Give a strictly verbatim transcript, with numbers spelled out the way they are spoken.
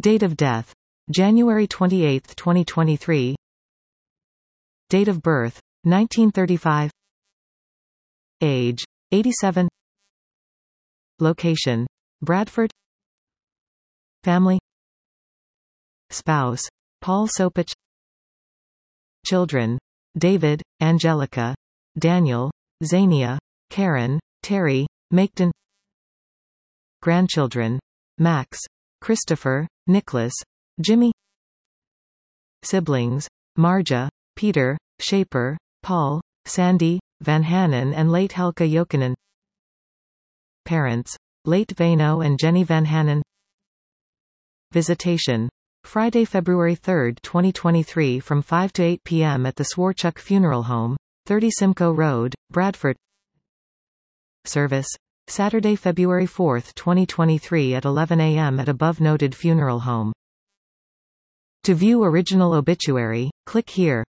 Date of death: January twenty-eighth, twenty twenty-three. Date of birth: nineteen thirty-five. Age: eighty-seven. Location: Bradford. Family: Spouse: Paul Sopich. Children: David, Angelica, Daniel, Zania, Karen, Terry, Maketon. Grandchildren: Max, Christopher, Nicholas, Jimmy. Siblings: Marja, Peter, Shaper, Paul, Sandy, Van Hanen and late Helka Jokinen. Parents: late Vano and Jenny Van Hanen. Visitation: Friday, February third, twenty twenty-three from five to eight p m at the Swarchuk Funeral Home, thirty Simcoe Road, Bradford. Service: Saturday, February fourth, twenty twenty-three at eleven a m at above-noted funeral home. To view original obituary, click here.